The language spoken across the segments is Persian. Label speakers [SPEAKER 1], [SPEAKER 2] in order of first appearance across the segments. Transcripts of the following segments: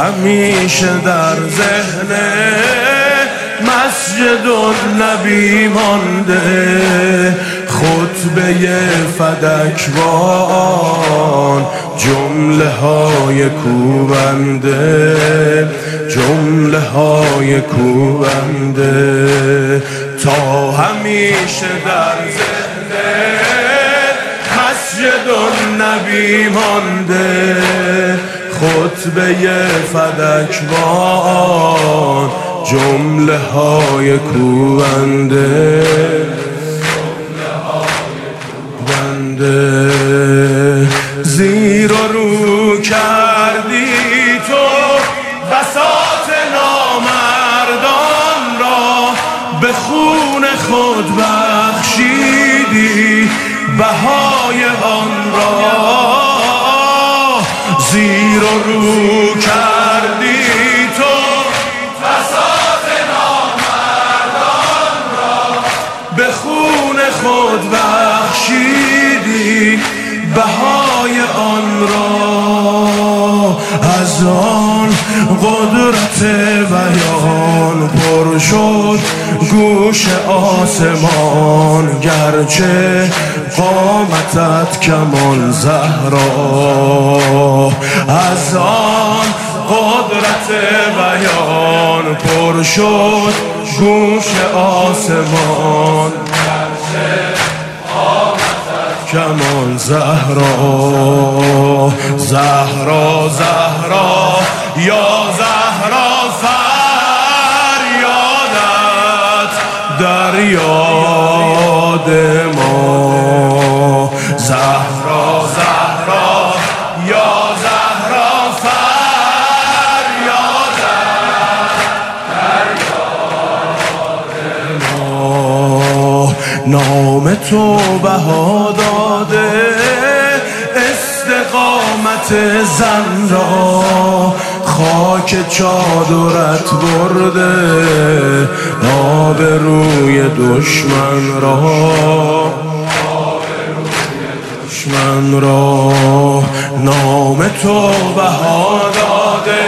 [SPEAKER 1] همیشه در ذهن مسجد النبی مانده، خطبه فدکوان جمله های کوبنده، جمله های کوبنده. تا همیشه در ذهن مسجد النبی مانده، خطبه فدکوان جمله های کوبنده، زیر و رو کردی تو بساط نامردان را، به خون خود بخشیدی بهای آن را. زیر و رو کردی تو بساط نامردان را، به خون خود بخشیدی بهای آن را. از آن قدرت بیان پر شد گوش آسمان، گرچه قامتت کمان زهرا. از آن قدرت بیان پر شد گوش آسمان، کمان زهرا. زهرا زهرا یا زهرا، فریادت در یاد ما. زهرا زهرا یا زهرا، فریادت در یاد ما. نام تو بها داده استقامت زن را، خاک چادرت برده آبروی دشمن را، دشمن را. نام تو بها داده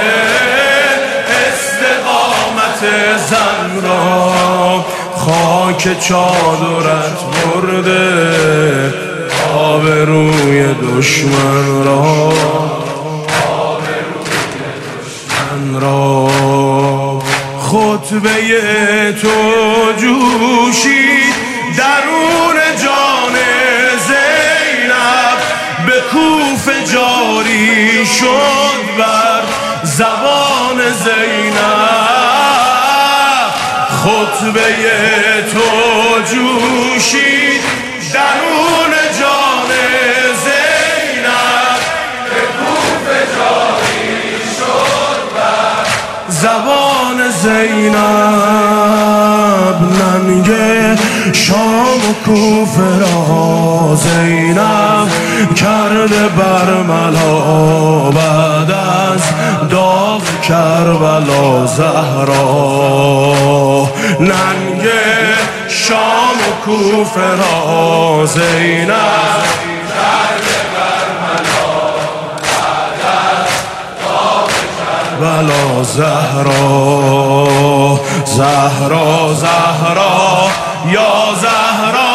[SPEAKER 1] استقامت زن را، خاک چادرت برده آبروی دشمن را، دشمن را. خطبه تو جوشید درون جان زینب، به کوفه جاری شد بر زبان زینب. خطبه تو جوشید درون جان زینب، به کوفه جاری شد بر زبان زینب. ننگ شام و کوفه را زینب کرده برملا، بعد از داغ کربلا زهرا. ننگ شام و کوفه را زینب کرده برملا، بعد از داغ کربلا زهرا. زهرا زهرا یا زهرا،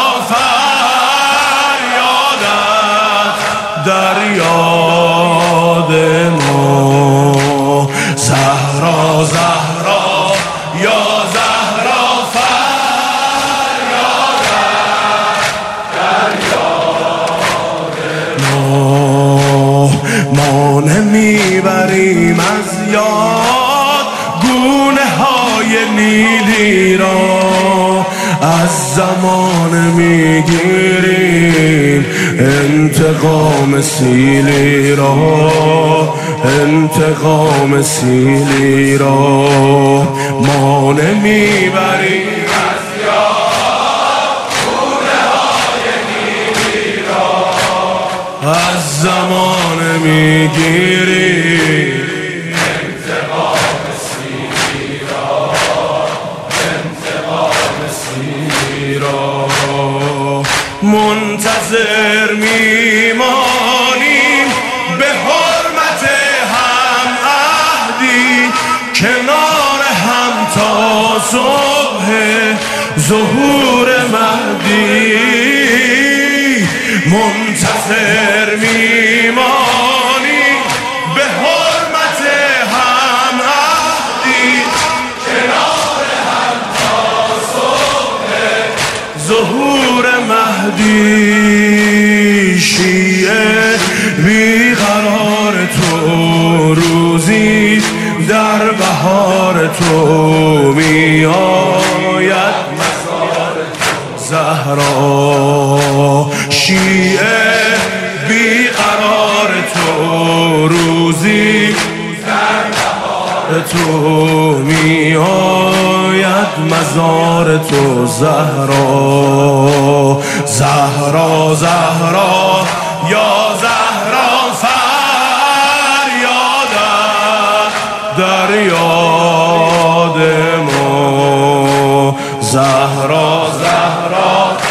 [SPEAKER 1] فریادت در یاد ما. زهرا زهرا یا زهرا، فریادت در یاد ما. ما نمیبریم از یاد گونه های نیلی را، از زمان میگیریم انتقام سیلی را، انتقام سیلی را. ما نمیبریم از یاد گونه های نیلی را، از زمان میگیریم انتقام سیلی را، انتقام سیلی را. منتظر میمانیم به حرمت هم عهدی، کنار هم تا صبح ظهور مهدی منتظر میمانی به حرمت هم عهدی کنار هم تا صبح ظهور مهدی شیعه بیقرار تو روزی در بهار تو می آید مزار زهرا شیعه بیقرار تو روزی در بهار تو می آید مزار تو زهرا زهرا زهرا یا زهرا فریادت در یاد ما زهرا زهرا